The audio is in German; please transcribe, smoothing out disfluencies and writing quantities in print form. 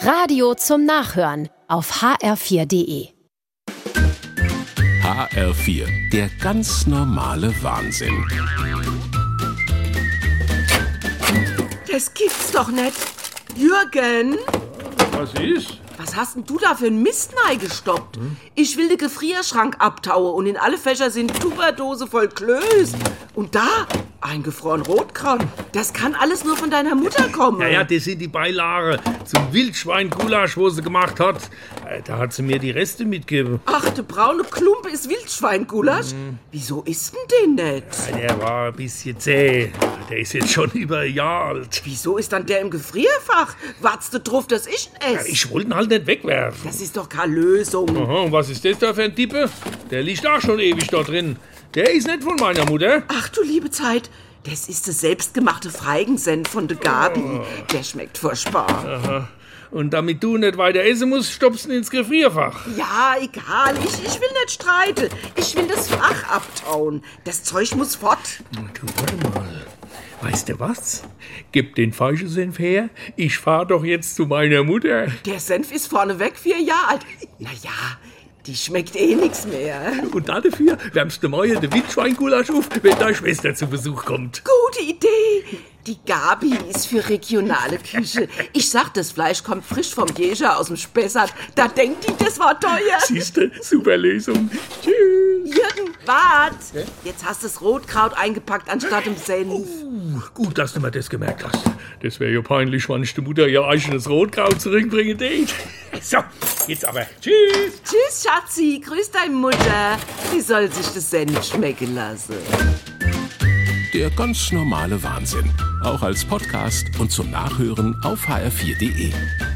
Radio zum Nachhören auf hr4.de. HR4, der ganz normale Wahnsinn. Das gibt's doch nicht. Jürgen, Was ist? was hast denn du da für einen Mist gestoppt? Ich will den Gefrierschrank abtauen und in alle Fächer sind Tupperdose voll Klöß. Und da eingefroren Rotkraut. Das kann alles nur von deiner Mutter kommen. Ja, das sind die Beilage zum Wildschwein-Gulasch, wo sie gemacht hat. Da hat sie mir die Reste mitgegeben. Ach, der braune Klump ist Wildschweingulasch? Wieso isst denn den nicht? Der war ein bisschen zäh. Der ist jetzt schon über ein Jahr alt. Wieso ist dann der im Gefrierfach? Wartest du drauf, dass ich ihn esse? Ich wollte ihn halt nicht wegwerfen. Das ist doch keine Lösung. Aha, und was ist das da für ein Tippe? Der liegt auch schon ewig da drin. Der ist nicht von meiner Mutter. Ach du liebe Zeit, das ist der selbstgemachte Freigensenf von der Gabi. Der schmeckt furchtbar. Aha. Und damit du nicht weiter essen musst, stopfst du ihn ins Gefrierfach. Ja, egal, ich will nicht streiten. Ich will das Fach abtauen. Das Zeug muss fort. Du, warte mal. Weißt du was? Gib den falschen Senf her. Ich fahr doch jetzt zu meiner Mutter. Der Senf ist vorneweg 4 Jahre alt. Naja, die schmeckt eh nichts mehr. Und dafür wärmst du morgen den Wildschweingulasch auf, wenn deine Schwester zu Besuch kommt. Gute Idee. Die Gabi ist für regionale Küche. Ich sag, das Fleisch kommt frisch vom Jäger aus dem Spessart. Da denkt die, das war teuer. Siehste, super Lösung. Tschüss. Jürgen, wart. Jetzt hast du das Rotkraut eingepackt anstatt dem Senf. Gut, dass du mir das gemerkt hast. Das wäre ja peinlich, wenn ich die Mutter ihr eigenes Rotkraut zurückbringen tät. So, jetzt aber. Tschüss. Tschüss, Schatzi. Grüß deine Mutter. Sie soll sich das Senf schmecken lassen. Der ganz normale Wahnsinn. Auch als Podcast und zum Nachhören auf hr4.de.